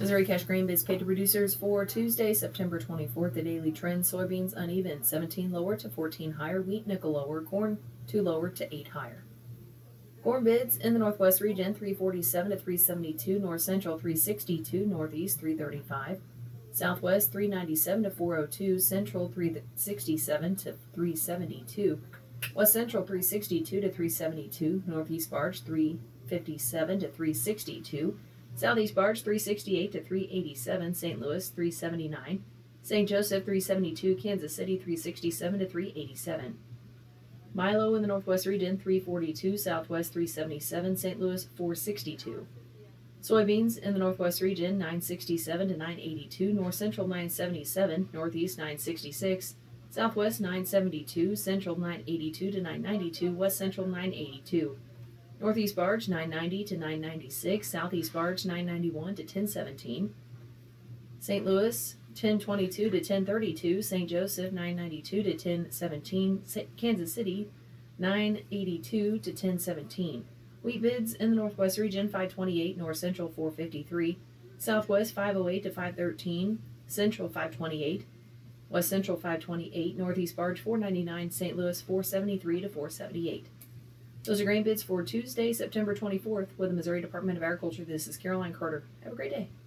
Missouri cash grain bids paid to producers for Tuesday, September 24th. The daily trend: soybeans uneven, 17 lower to 14 higher. Wheat nickel lower. Corn 2 lower to 8 higher. Corn bids in the Northwest region: 347 to 372. North Central 362. Northeast 335. Southwest 397 to 402. Central 367 to 372. West Central 362 to 372. Northeast Barge 357 to 362. Southeast Barge 368 to 387. St. Louis 379. St. Joseph 372. Kansas City 367 to 387. Milo in the Northwest region 342. Southwest 377. St. Louis 462. Soybeans in the Northwest region 967 to 982. North Central 977. Northeast 966. Southwest 972. Central 982 to 992. West Central 982. Northeast Barge 990 to 996. Southeast Barge 991 to 1017. St. Louis 1022 to 1032. St. Joseph 992 to 1017. Kansas City 982 to 1017. Wheat bids in the Northwest region: 528. North Central 453. Southwest 508 to 513. Central 528. West Central 528. Northeast Barge 499. St. Louis 473 to 478. Those are grain bids for Tuesday, September 24th with the Missouri Department of Agriculture. This is Caroline Carter. Have a great day.